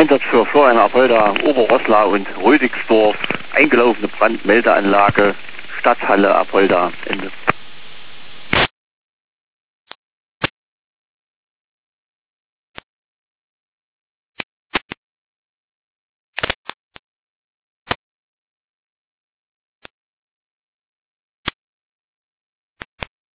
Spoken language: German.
Einsatz für Florian Apolda, Oberroßla und Rödigsdorf, eingelaufene Brandmeldeanlage, Stadthalle Apolda, Ende.